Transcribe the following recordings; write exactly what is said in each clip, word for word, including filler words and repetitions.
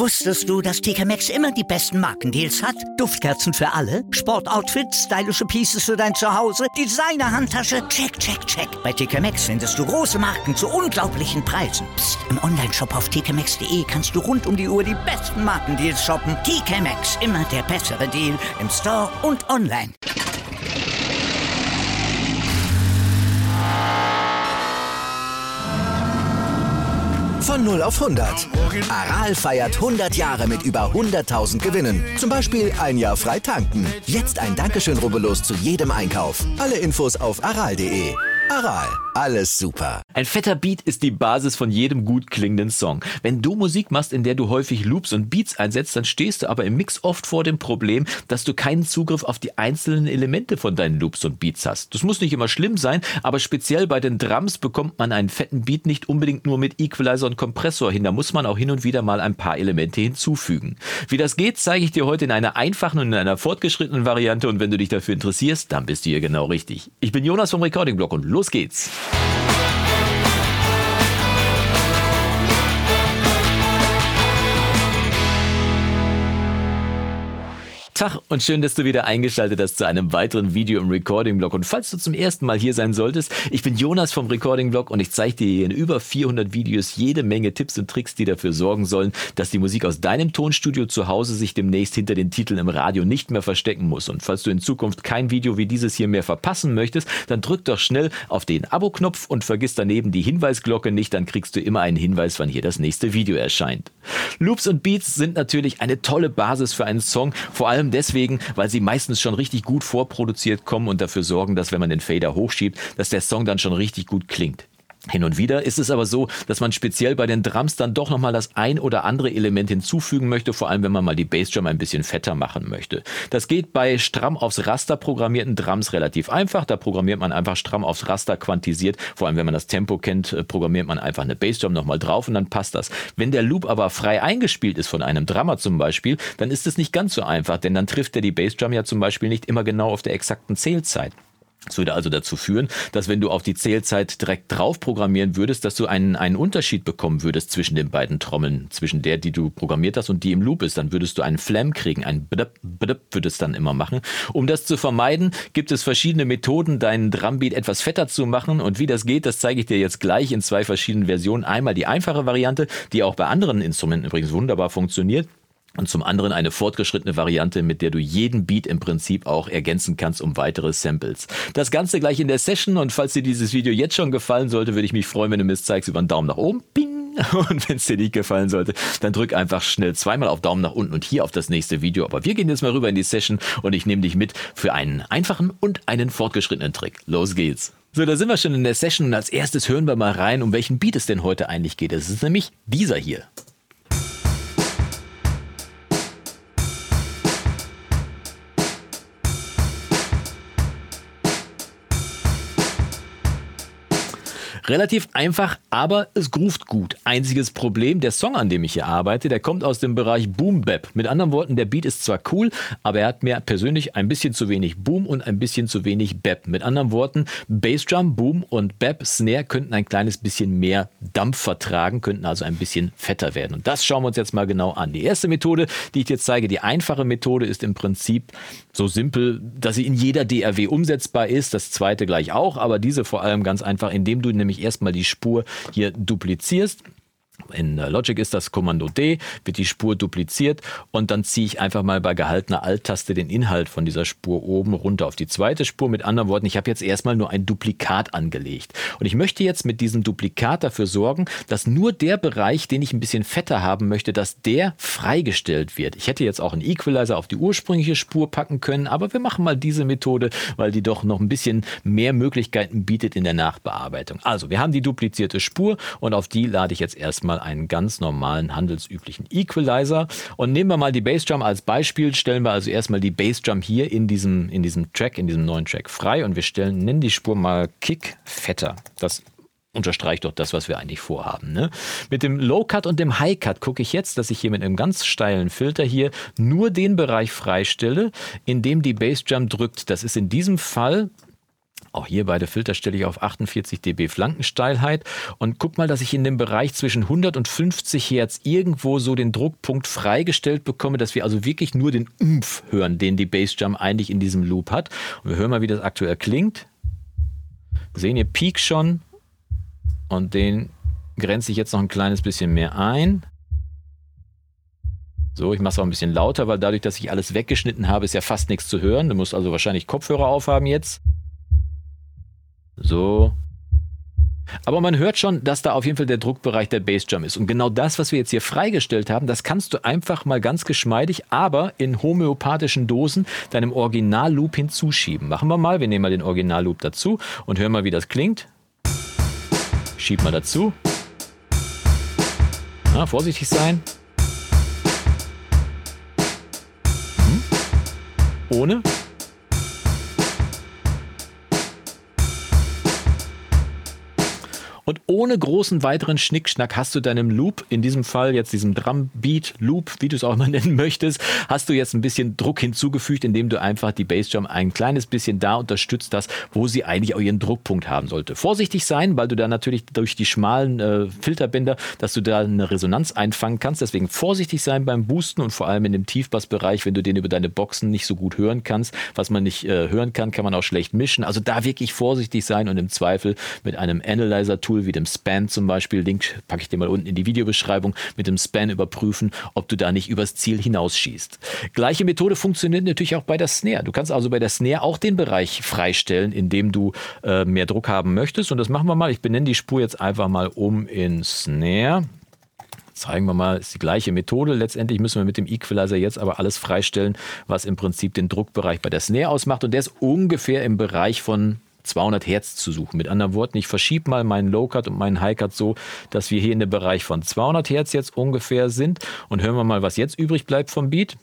Wusstest du, dass T K Maxx immer die besten Markendeals hat? Duftkerzen für alle, Sportoutfits, stylische Pieces für dein Zuhause, Designer-Handtasche, check, check, check. Bei T K Maxx findest du große Marken zu unglaublichen Preisen. Psst. Im Onlineshop auf t k maxx punkt d e kannst du rund um die Uhr die besten Markendeals shoppen. T K Maxx, immer der bessere Deal im Store und online. Von null auf hundert. Aral feiert hundert Jahre mit über hunderttausend Gewinnen. Zum Beispiel ein Jahr frei tanken. Jetzt ein Dankeschön, rubbellos zu jedem Einkauf. Alle Infos auf aral punkt de. Aral, alles super. Ein fetter Beat ist die Basis von jedem gut klingenden Song. Wenn du Musik machst, in der du häufig Loops und Beats einsetzt, dann stehst du aber im Mix oft vor dem Problem, dass du keinen Zugriff auf die einzelnen Elemente von deinen Loops und Beats hast. Das muss nicht immer schlimm sein, aber speziell bei den Drums bekommt man einen fetten Beat nicht unbedingt nur mit Equalizer und Kompressor hin. Da muss man auch hin und wieder mal ein paar Elemente hinzufügen. Wie das geht, zeige ich dir heute in einer einfachen und in einer fortgeschrittenen Variante, und wenn du dich dafür interessierst, dann bist du hier genau richtig. Ich bin Jonas vom Recording Blog und los geht's. Tag und schön, dass du wieder eingeschaltet hast zu einem weiteren Video im Recording-Blog. Und falls du zum ersten Mal hier sein solltest, ich bin Jonas vom Recording-Blog und ich zeige dir hier in über vierhundert Videos jede Menge Tipps und Tricks, die dafür sorgen sollen, dass die Musik aus deinem Tonstudio zu Hause sich demnächst hinter den Titeln im Radio nicht mehr verstecken muss. Und falls du in Zukunft kein Video wie dieses hier mehr verpassen möchtest, dann drück doch schnell auf den Abo-Knopf und vergiss daneben die Hinweisglocke nicht, dann kriegst du immer einen Hinweis, wann hier das nächste Video erscheint. Loops und Beats sind natürlich eine tolle Basis für einen Song, vor allem deswegen, weil sie meistens schon richtig gut vorproduziert kommen und dafür sorgen, dass wenn man den Fader hochschiebt, dass der Song dann schon richtig gut klingt. Hin und wieder ist es aber so, dass man speziell bei den Drums dann doch nochmal das ein oder andere Element hinzufügen möchte, vor allem wenn man mal die Bassdrum ein bisschen fetter machen möchte. Das geht bei stramm aufs Raster programmierten Drums relativ einfach. Da programmiert man einfach stramm aufs Raster quantisiert. Vor allem wenn man das Tempo kennt, programmiert man einfach eine Bassdrum nochmal drauf und dann passt das. Wenn der Loop aber frei eingespielt ist von einem Drummer zum Beispiel, dann ist es nicht ganz so einfach, denn dann trifft er die Bassdrum ja zum Beispiel nicht immer genau auf der exakten Zählzeit. Das würde also dazu führen, dass wenn du auf die Zählzeit direkt drauf programmieren würdest, dass du einen, einen Unterschied bekommen würdest zwischen den beiden Trommeln, zwischen der, die du programmiert hast und die im Loop ist. Dann würdest du einen Flam kriegen, ein Bdp, Bdp würde es dann immer machen. Um das zu vermeiden, gibt es verschiedene Methoden, deinen Drumbeat etwas fetter zu machen. Und wie das geht, das zeige ich dir jetzt gleich in zwei verschiedenen Versionen. Einmal die einfache Variante, die auch bei anderen Instrumenten übrigens wunderbar funktioniert. Und zum anderen eine fortgeschrittene Variante, mit der du jeden Beat im Prinzip auch ergänzen kannst um weitere Samples. Das Ganze gleich in der Session, und falls dir dieses Video jetzt schon gefallen sollte, würde ich mich freuen, wenn du mir es zeigst über einen Daumen nach oben. Ping! Und wenn es dir nicht gefallen sollte, dann drück einfach schnell zweimal auf Daumen nach unten und hier auf das nächste Video. Aber wir gehen jetzt mal rüber in die Session und ich nehme dich mit für einen einfachen und einen fortgeschrittenen Trick. Los geht's! So, da sind wir schon in der Session und als erstes hören wir mal rein, um welchen Beat es denn heute eigentlich geht. Es ist nämlich dieser hier. Relativ einfach, aber es groovt gut. Einziges Problem, der Song, an dem ich hier arbeite, der kommt aus dem Bereich Boom Bap. Mit anderen Worten, der Beat ist zwar cool, aber er hat mir persönlich ein bisschen zu wenig Boom und ein bisschen zu wenig Bap. Mit anderen Worten, Bassdrum, Boom und Bap, Snare könnten ein kleines bisschen mehr Dampf vertragen, könnten also ein bisschen fetter werden. Und das schauen wir uns jetzt mal genau an. Die erste Methode, die ich jetzt zeige, die einfache Methode, ist im Prinzip so simpel, dass sie in jeder D A W umsetzbar ist. Das zweite gleich auch, aber diese vor allem ganz einfach, indem du nämlich erstmal die Spur hier duplizierst. In Logic ist das Kommando D, wird die Spur dupliziert und dann ziehe ich einfach mal bei gehaltener Alt-Taste den Inhalt von dieser Spur oben runter auf die zweite Spur. Mit anderen Worten, ich habe jetzt erstmal nur ein Duplikat angelegt. Und ich möchte jetzt mit diesem Duplikat dafür sorgen, dass nur der Bereich, den ich ein bisschen fetter haben möchte, dass der freigestellt wird. Ich hätte jetzt auch einen Equalizer auf die ursprüngliche Spur packen können, aber wir machen mal diese Methode, weil die doch noch ein bisschen mehr Möglichkeiten bietet in der Nachbearbeitung. Also, wir haben die duplizierte Spur und auf die lade ich jetzt erstmal mal einen ganz normalen, handelsüblichen Equalizer. Und nehmen wir mal die Bassdrum als Beispiel, stellen wir also erstmal die Bassdrum hier in diesem, in diesem Track, in diesem neuen Track frei und wir stellen, nennen die Spur mal Kick fetter. Das unterstreicht doch das, was wir eigentlich vorhaben. Ne? Mit dem Low-Cut und dem High-Cut gucke ich jetzt, dass ich hier mit einem ganz steilen Filter hier nur den Bereich freistelle, in dem die Bassdrum drückt. Das ist in diesem Fall Auch hier beide Filter stelle ich auf achtundvierzig Dezibel Flankensteilheit und guck mal, dass ich in dem Bereich zwischen hundert und fünfzig Hertz irgendwo so den Druckpunkt freigestellt bekomme, dass wir also wirklich nur den Umf hören, den die Bassdrum eigentlich in diesem Loop hat. Und wir hören mal, wie das aktuell klingt. Wir sehen hier Peak schon und den grenze ich jetzt noch ein kleines bisschen mehr ein. So, ich mache es auch ein bisschen lauter, weil dadurch, dass ich alles weggeschnitten habe, ist ja fast nichts zu hören. Du musst also wahrscheinlich Kopfhörer aufhaben jetzt. So. Aber man hört schon, dass da auf jeden Fall der Druckbereich der Bassdrum ist. Und genau das, was wir jetzt hier freigestellt haben, das kannst du einfach mal ganz geschmeidig, aber in homöopathischen Dosen deinem Originalloop hinzuschieben. Machen wir mal, wir nehmen mal den Originalloop dazu und hören mal, wie das klingt. Schieb mal dazu. Na, vorsichtig sein. Hm. Ohne. Und ohne großen weiteren Schnickschnack hast du deinem Loop, in diesem Fall jetzt diesem Drumbeat-Loop, wie du es auch immer nennen möchtest, hast du jetzt ein bisschen Druck hinzugefügt, indem du einfach die Bassdrum ein kleines bisschen da unterstützt hast, wo sie eigentlich auch ihren Druckpunkt haben sollte. Vorsichtig sein, weil du da natürlich durch die schmalen äh, Filterbänder, dass du da eine Resonanz einfangen kannst. Deswegen vorsichtig sein beim Boosten und vor allem in dem Tiefbassbereich, wenn du den über deine Boxen nicht so gut hören kannst. Was man nicht äh, hören kann, kann man auch schlecht mischen. Also da wirklich vorsichtig sein und im Zweifel mit einem Analyzer-Tool wie dem Span zum Beispiel, Link packe ich dir mal unten in die Videobeschreibung, mit dem Span überprüfen, ob du da nicht übers Ziel hinausschießt. Gleiche Methode funktioniert natürlich auch bei der Snare. Du kannst also bei der Snare auch den Bereich freistellen, in dem du äh, mehr Druck haben möchtest. Und das machen wir mal. Ich benenne die Spur jetzt einfach mal um in Snare. Zeigen wir mal, ist die gleiche Methode. Letztendlich müssen wir mit dem Equalizer jetzt aber alles freistellen, was im Prinzip den Druckbereich bei der Snare ausmacht. Und der ist ungefähr im Bereich von zweihundert Hertz zu suchen. Mit anderen Worten, ich verschiebe mal meinen Low-Cut und meinen High-Cut so, dass wir hier in dem Bereich von zweihundert Hertz jetzt ungefähr sind. Und hören wir mal, was jetzt übrig bleibt vom Beat.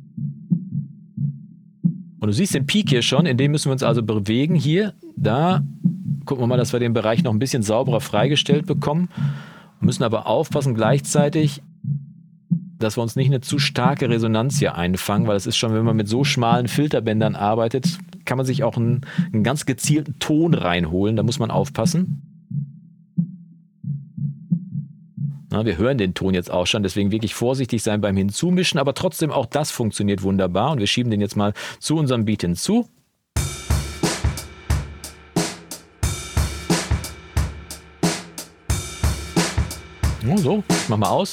Und du siehst den Peak hier schon, in dem müssen wir uns also bewegen. Hier, da, gucken wir mal, dass wir den Bereich noch ein bisschen sauberer freigestellt bekommen. Wir müssen aber aufpassen gleichzeitig, dass wir uns nicht eine zu starke Resonanz hier einfangen, weil es ist schon, wenn man mit so schmalen Filterbändern arbeitet, kann man sich auch einen, einen ganz gezielten Ton reinholen. Da muss man aufpassen. Na, wir hören den Ton jetzt auch schon, deswegen wirklich vorsichtig sein beim Hinzumischen, aber trotzdem auch das funktioniert wunderbar und wir schieben den jetzt mal zu unserem Beat hinzu. So, ich mach mal aus.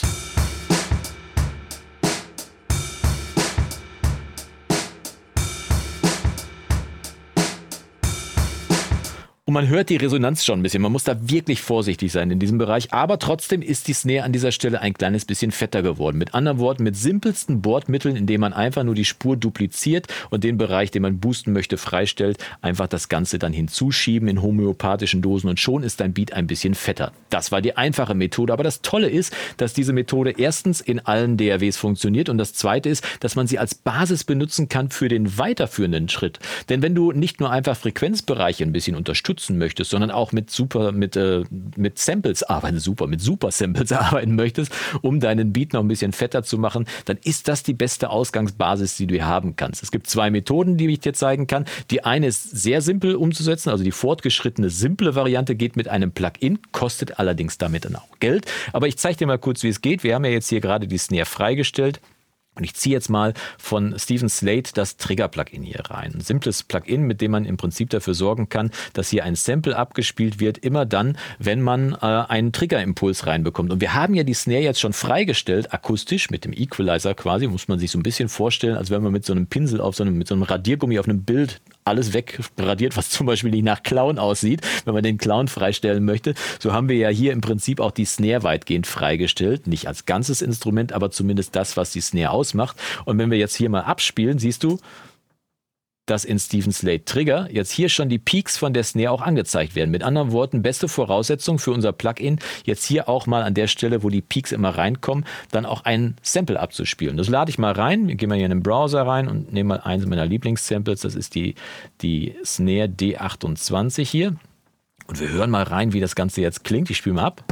Und man hört die Resonanz schon ein bisschen. Man muss da wirklich vorsichtig sein in diesem Bereich. Aber trotzdem ist die Snare an dieser Stelle ein kleines bisschen fetter geworden. Mit anderen Worten, mit simpelsten Bordmitteln, indem man einfach nur die Spur dupliziert und den Bereich, den man boosten möchte, freistellt, einfach das Ganze dann hinzuschieben in homöopathischen Dosen und schon ist dein Beat ein bisschen fetter. Das war die einfache Methode. Aber das Tolle ist, dass diese Methode erstens in allen D A Ws funktioniert und das Zweite ist, dass man sie als Basis benutzen kann für den weiterführenden Schritt. Denn wenn du nicht nur einfach Frequenzbereiche ein bisschen unterstützt, möchtest, sondern auch mit super, mit, äh, mit Samples arbeiten, super, mit super Samples arbeiten möchtest, um deinen Beat noch ein bisschen fetter zu machen, dann ist das die beste Ausgangsbasis, die du hier haben kannst. Es gibt zwei Methoden, die ich dir zeigen kann. Die eine ist sehr simpel umzusetzen, also die fortgeschrittene, simple Variante geht mit einem Plugin, kostet allerdings damit dann auch Geld. Aber ich zeige dir mal kurz, wie es geht. Wir haben ja jetzt hier gerade die Snare freigestellt. Und ich ziehe jetzt mal von Steven Slate das Trigger-Plugin hier rein. Ein simples Plugin, mit dem man im Prinzip dafür sorgen kann, dass hier ein Sample abgespielt wird, immer dann, wenn man äh, einen Trigger-Impuls reinbekommt. Und wir haben ja die Snare jetzt schon freigestellt, akustisch, mit dem Equalizer quasi, muss man sich so ein bisschen vorstellen, als wenn man mit so einem Pinsel auf so einem, mit so einem Radiergummi auf einem Bild alles wegradiert, was zum Beispiel nicht nach Clown aussieht, wenn man den Clown freistellen möchte. So haben wir ja hier im Prinzip auch die Snare weitgehend freigestellt. Nicht als ganzes Instrument, aber zumindest das, was die Snare ausmacht. Und wenn wir jetzt hier mal abspielen, siehst du, dass in Steven Slate Trigger jetzt hier schon die Peaks von der Snare auch angezeigt werden. Mit anderen Worten, beste Voraussetzung für unser Plugin, jetzt hier auch mal an der Stelle, wo die Peaks immer reinkommen, dann auch ein Sample abzuspielen. Das lade ich mal rein. Wir gehen mal hier in den Browser rein und nehmen mal eins meiner Lieblingssamples. Das ist die, die Snare D achtundzwanzig hier. Und wir hören mal rein, wie das Ganze jetzt klingt. Ich spiele mal ab.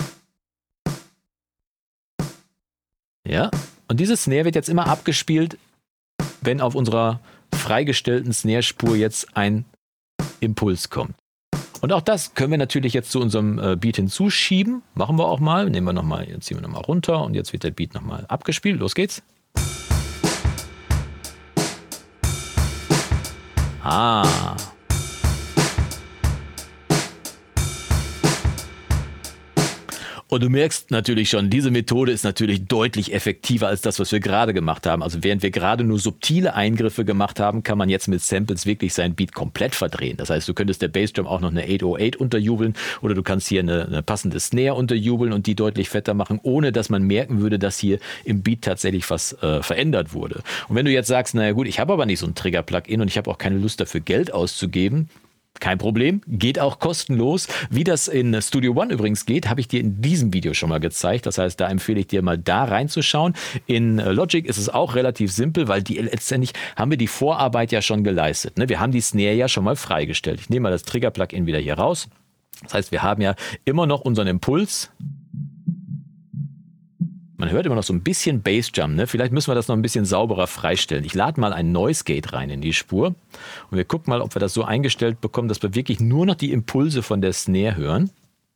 Ja, und diese Snare wird jetzt immer abgespielt, wenn auf unserer freigestellten Snare-Spur jetzt ein Impuls kommt. Und auch das können wir natürlich jetzt zu unserem äh, Beat hinzuschieben. Machen wir auch mal. Nehmen wir nochmal, jetzt ziehen wir nochmal runter und jetzt wird der Beat nochmal abgespielt. Los geht's. Ah. Und du merkst natürlich schon, diese Methode ist natürlich deutlich effektiver als das, was wir gerade gemacht haben. Also während wir gerade nur subtile Eingriffe gemacht haben, kann man jetzt mit Samples wirklich sein Beat komplett verdrehen. Das heißt, du könntest der Bassdrum auch noch eine acht null acht unterjubeln oder du kannst hier eine, eine passende Snare unterjubeln und die deutlich fetter machen, ohne dass man merken würde, dass hier im Beat tatsächlich was äh, verändert wurde. Und wenn du jetzt sagst, naja gut, ich habe aber nicht so ein Trigger-Plugin und ich habe auch keine Lust dafür Geld auszugeben, kein Problem, geht auch kostenlos. Wie das in Studio One übrigens geht, habe ich dir in diesem Video schon mal gezeigt. Das heißt, da empfehle ich dir mal da reinzuschauen. In Logic ist es auch relativ simpel, weil die letztendlich haben wir die Vorarbeit ja schon geleistet. Wir haben die Snare ja schon mal freigestellt. Ich nehme mal das Trigger-Plugin wieder hier raus. Das heißt, wir haben ja immer noch unseren Impuls. Man hört immer noch so ein bisschen Bassjump, ne? Vielleicht müssen wir das noch ein bisschen sauberer freistellen. Ich lade mal ein Noise Gate rein in die Spur und wir gucken mal, ob wir das so eingestellt bekommen, dass wir wirklich nur noch die Impulse von der Snare hören.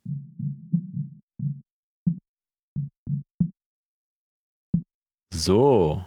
So.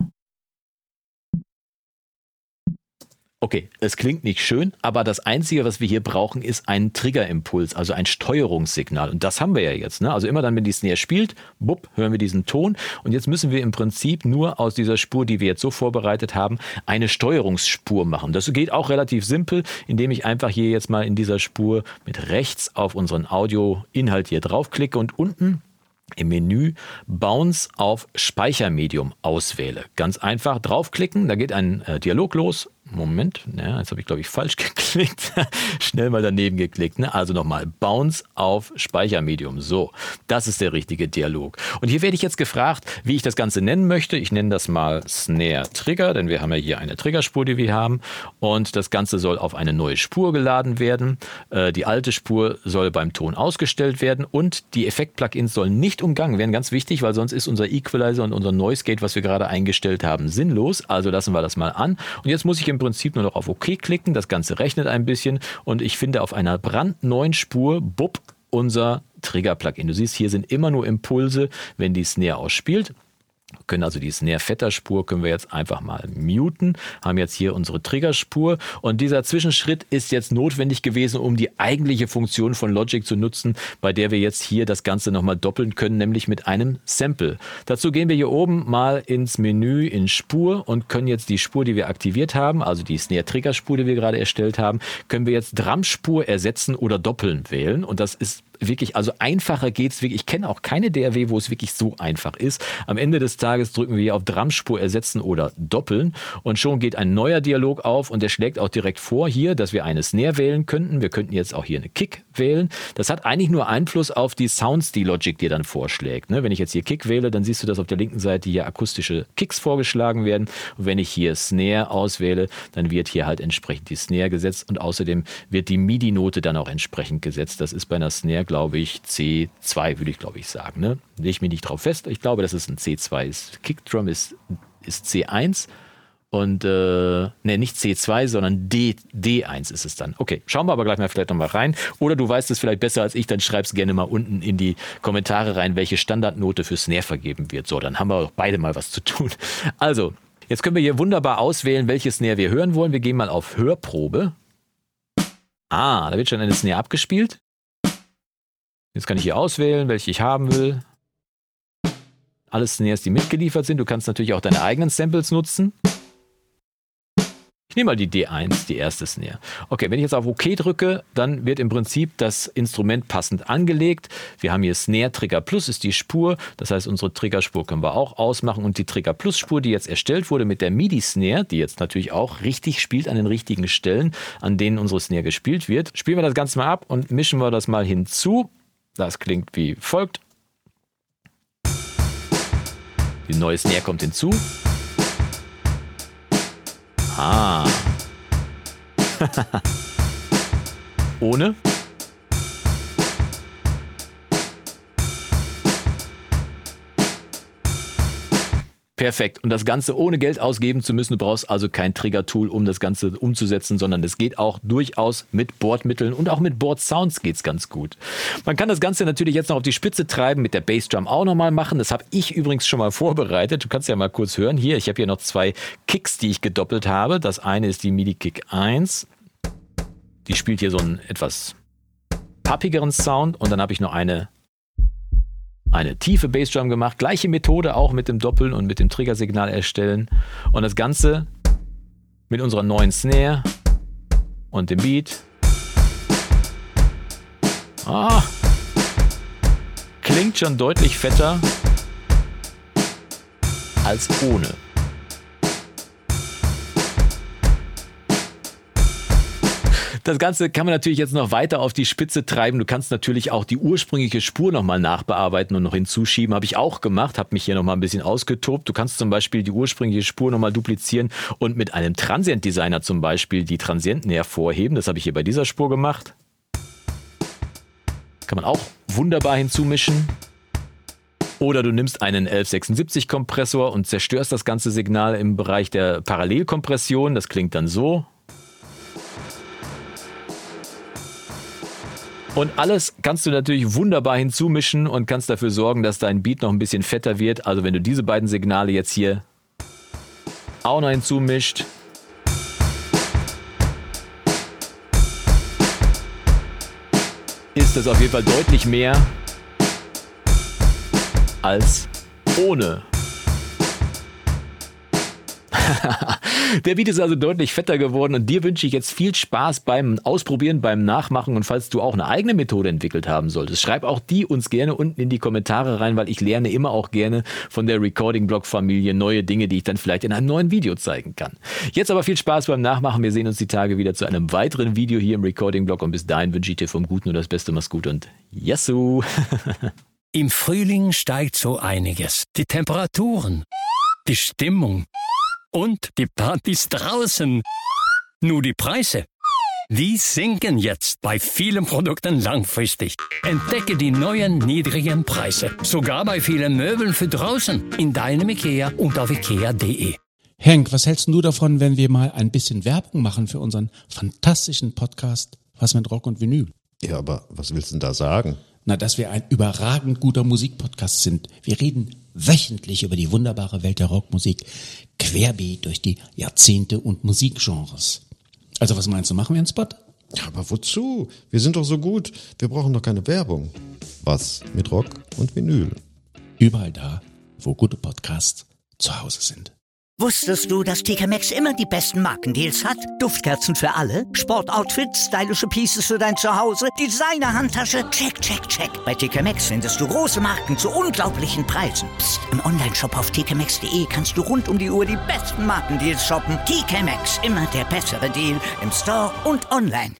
Okay, es klingt nicht schön, aber das Einzige, was wir hier brauchen, ist ein Triggerimpuls, also ein Steuerungssignal. Und das haben wir ja jetzt. Ne? Also immer dann, wenn die Snare spielt, bupp, hören wir diesen Ton. Und jetzt müssen wir im Prinzip nur aus dieser Spur, die wir jetzt so vorbereitet haben, eine Steuerungsspur machen. Das geht auch relativ simpel, indem ich einfach hier jetzt mal in dieser Spur mit rechts auf unseren Audioinhalt hier draufklicke und unten im Menü Bounce auf Speichermedium auswähle. Ganz einfach draufklicken, da geht ein äh, Dialog los. Moment, ja, jetzt habe ich glaube ich falsch geklickt. Schnell mal daneben geklickt. Ne? Also nochmal Bounce auf Speichermedium. So, das ist der richtige Dialog. Und hier werde ich jetzt gefragt, wie ich das Ganze nennen möchte. Ich nenne das mal Snare Trigger, denn wir haben ja hier eine Triggerspur, die wir haben. Und das Ganze soll auf eine neue Spur geladen werden. Äh, die alte Spur soll beim Ton ausgestellt werden und die Effekt-Plugins sollen nicht umgangen werden. Ganz wichtig, weil sonst ist unser Equalizer und unser Noise Gate, was wir gerade eingestellt haben, sinnlos. Also lassen wir das mal an. Und jetzt muss ich im Prinzip nur noch auf OK klicken. Das Ganze rechnet ein bisschen und ich finde auf einer brandneuen Spur, bupp, unser Trigger-Plugin. Du siehst, hier sind immer nur Impulse, wenn die Snare ausspielt. Wir können also die Snare-Vetter-Spur können wir jetzt einfach mal muten, haben jetzt hier unsere Triggerspur und dieser Zwischenschritt ist jetzt notwendig gewesen, um die eigentliche Funktion von Logic zu nutzen, bei der wir jetzt hier das Ganze nochmal doppeln können, nämlich mit einem Sample. Dazu gehen wir hier oben mal ins Menü in Spur und können jetzt die Spur, die wir aktiviert haben, also die Snare-Triggerspur, die wir gerade erstellt haben, können wir jetzt Drumspur ersetzen oder doppeln wählen und das ist wirklich, also einfacher geht's wirklich. Ich kenne auch keine D A W, wo es wirklich so einfach ist. Am Ende des Tages drücken wir hier auf Drumspur ersetzen oder doppeln und schon geht ein neuer Dialog auf und der schlägt auch direkt vor hier, dass wir eine Snare wählen könnten. Wir könnten jetzt auch hier eine Kick wählen. Das hat eigentlich nur Einfluss auf die Sounds, die Logic dir dann vorschlägt. Ne? Wenn ich jetzt hier Kick wähle, dann siehst du, dass auf der linken Seite hier akustische Kicks vorgeschlagen werden. Und wenn ich hier Snare auswähle, dann wird hier halt entsprechend die Snare gesetzt und außerdem wird die MIDI-Note dann auch entsprechend gesetzt. Das ist bei einer Snare, glaube ich, C zwei, würde ich glaube ich sagen. Ne? Lege ich mich nicht drauf fest. Ich glaube, dass es ein C zwei ist. Kickdrum ist, ist C eins und, äh, ne, nicht C zwei, sondern D, D1 ist es dann. Okay, schauen wir aber gleich mal vielleicht nochmal rein. Oder du weißt es vielleicht besser als ich, dann schreib es gerne mal unten in die Kommentare rein, welche Standardnote für Snare vergeben wird. So, dann haben wir auch beide mal was zu tun. Also, jetzt können wir hier wunderbar auswählen, welche Snare wir hören wollen. Wir gehen mal auf Hörprobe. Ah, da wird schon eine Snare abgespielt. Jetzt kann ich hier auswählen, welche ich haben will. Alle Snares, die mitgeliefert sind. Du kannst natürlich auch deine eigenen Samples nutzen. Ich nehme mal die D eins, die erste Snare. Okay, wenn ich jetzt auf OK drücke, dann wird im Prinzip das Instrument passend angelegt. Wir haben hier Snare Trigger Plus, ist die Spur. Das heißt, unsere Triggerspur können wir auch ausmachen. Und die Trigger Plus Spur, die jetzt erstellt wurde mit der MIDI-Snare, die jetzt natürlich auch richtig spielt an den richtigen Stellen, an denen unsere Snare gespielt wird, spielen wir das Ganze mal ab und mischen wir das mal hinzu. Das klingt wie folgt. Die neue Snare kommt hinzu. Ah. Ohne. Perfekt. Und das Ganze ohne Geld ausgeben zu müssen. Du brauchst also kein Trigger-Tool, um das Ganze umzusetzen, sondern es geht auch durchaus mit Bordmitteln und auch mit Board-Sounds geht's ganz gut. Man kann das Ganze natürlich jetzt noch auf die Spitze treiben, mit der Bassdrum auch nochmal machen. Das habe ich übrigens schon mal vorbereitet. Du kannst ja mal kurz hören. Hier, ich habe hier noch zwei Kicks, die ich gedoppelt habe. Das eine ist die MIDI-Kick eins. Die spielt hier so einen etwas pappigeren Sound. Und dann habe ich noch eine Eine tiefe Bassdrum gemacht, gleiche Methode auch mit dem Doppeln und mit dem Triggersignal erstellen und das Ganze mit unserer neuen Snare und dem Beat. Ah, klingt schon deutlich fetter als ohne. Das Ganze kann man natürlich jetzt noch weiter auf die Spitze treiben. Du kannst natürlich auch die ursprüngliche Spur nochmal nachbearbeiten und noch hinzuschieben. Habe ich auch gemacht, habe mich hier nochmal ein bisschen ausgetobt. Du kannst zum Beispiel die ursprüngliche Spur nochmal duplizieren und mit einem Transient-Designer zum Beispiel die Transienten hervorheben. Das habe ich hier bei dieser Spur gemacht. Kann man auch wunderbar hinzumischen. Oder du nimmst einen elf sechsundsiebzig Kompressor und zerstörst das ganze Signal im Bereich der Parallelkompression. Das klingt dann so. Und alles kannst du natürlich wunderbar hinzumischen und kannst dafür sorgen, dass dein Beat noch ein bisschen fetter wird. Also wenn du diese beiden Signale jetzt hier auch noch hinzumischt. Ist das auf jeden Fall deutlich mehr als ohne. Der Beat ist also deutlich fetter geworden und dir wünsche ich jetzt viel Spaß beim Ausprobieren, beim Nachmachen und falls du auch eine eigene Methode entwickelt haben solltest, schreib auch die uns gerne unten in die Kommentare rein, weil ich lerne immer auch gerne von der Recording-Blog-Familie neue Dinge, die ich dann vielleicht in einem neuen Video zeigen kann. Jetzt aber viel Spaß beim Nachmachen, wir sehen uns die Tage wieder zu einem weiteren Video hier im Recording-Blog und bis dahin wünsche ich dir vom Guten nur das Beste, mach's gut und Yassou! Im Frühling steigt so einiges. Die Temperaturen, die Stimmung und die Partys draußen. Nur die Preise, die sinken jetzt bei vielen Produkten langfristig. Entdecke die neuen niedrigen Preise, sogar bei vielen Möbeln für draußen, in deinem Ikea und auf ikea punkt de. Henk, was hältst du davon, wenn wir mal ein bisschen Werbung machen für unseren fantastischen Podcast Was mit Rock und Vinyl? Ja, aber was willst du denn da sagen? Na, dass wir ein überragend guter Musikpodcast sind. Wir reden wöchentlich über die wunderbare Welt der Rockmusik, querbeet durch die Jahrzehnte und Musikgenres. Also was meinst du, machen wir einen Spot? Ja, aber wozu? Wir sind doch so gut. Wir brauchen doch keine Werbung. Was mit Rock und Vinyl? Überall da, wo gute Podcasts zu Hause sind. Wusstest du, dass T K Maxx immer die besten Markendeals hat? Duftkerzen für alle, Sportoutfits, stylische Pieces für dein Zuhause, Designer-Handtasche, check, check, check. Bei T K Maxx findest du große Marken zu unglaublichen Preisen. Psst. Im Onlineshop auf t k maxx punkt de kannst du rund um die Uhr die besten Markendeals shoppen. T K Maxx, immer der bessere Deal im Store und online.